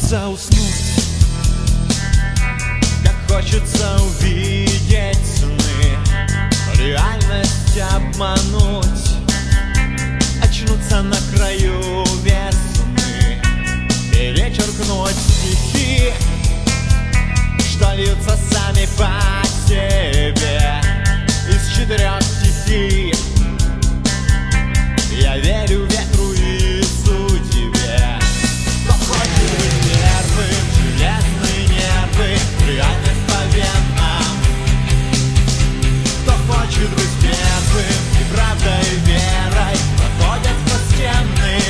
хочется уснуть, как хочется увидеть сны, реальность обмануть, очнуться на краю весны, перечеркнуть стихи, что льются сами по себе из 4 стихий. Я верю ветру и судьбе. Кто хочет быть первым, железные нервы, реальность по венам. Кто хочет быть первым, и правдой, и верой проходят сквозь стены.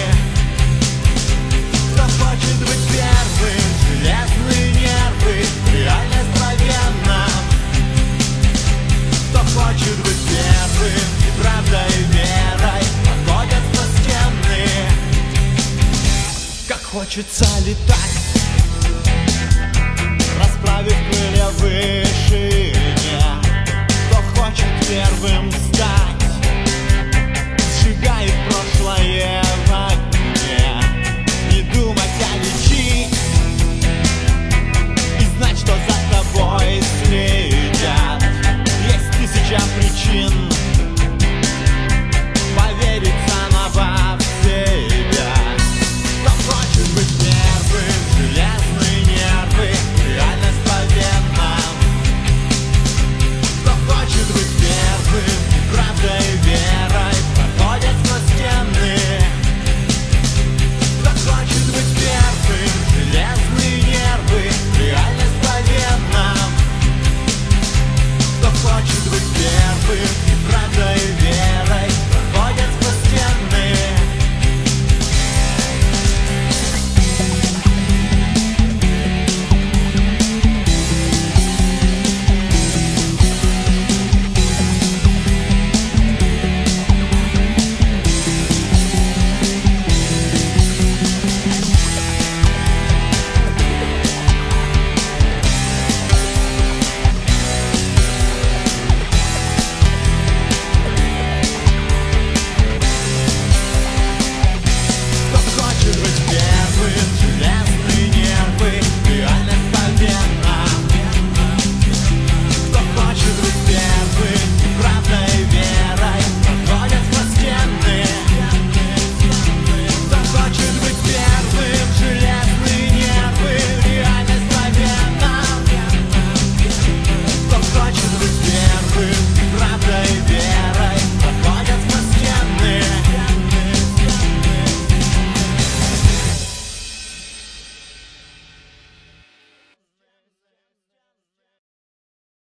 Кто хочет быть первым, железные нервы, реальность по венам. Кто хочет быть первым, и правдой, и верой проходят сквозь стены. Как хочется летать, расправив крылья выше меня. Кто хочет первым стать, сжигает прошлое